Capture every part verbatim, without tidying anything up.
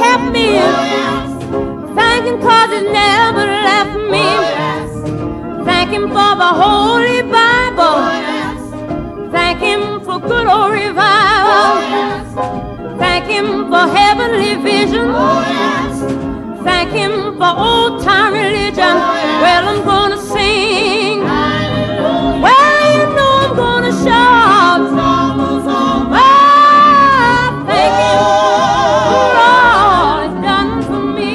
kept me. Thank him cause he never left me. Thank him for the Holy Bible. Thank him for good old revival. Thank him for heavenly vision. Thank him for old time religion. Well, I'm gonna sing. Well, you know I'm gonna shout. Ah, thank him for all he's done for me.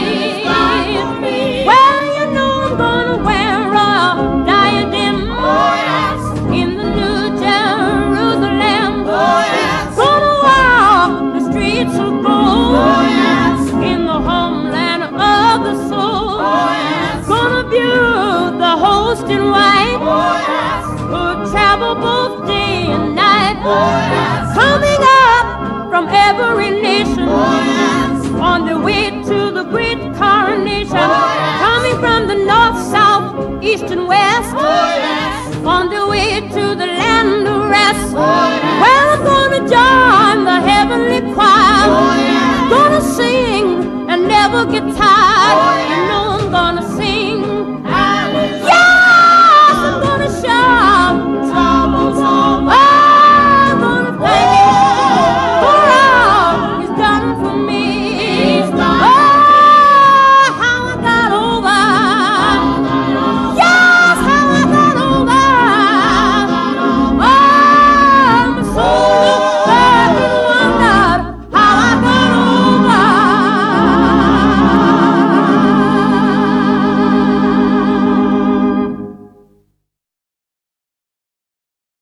Well, you know I'm gonna wear a diadem in the New Jerusalem. Gonna walk the streets of gold in the homeland of the soul. Gonna view the host in white who travel both day and night. Coming up from every nation on the way to the great coronation. Coming from the north, south, east and west on the way to the land of rest. Well, I'm gonna join the heavenly choir. Gonna sing and never get tired.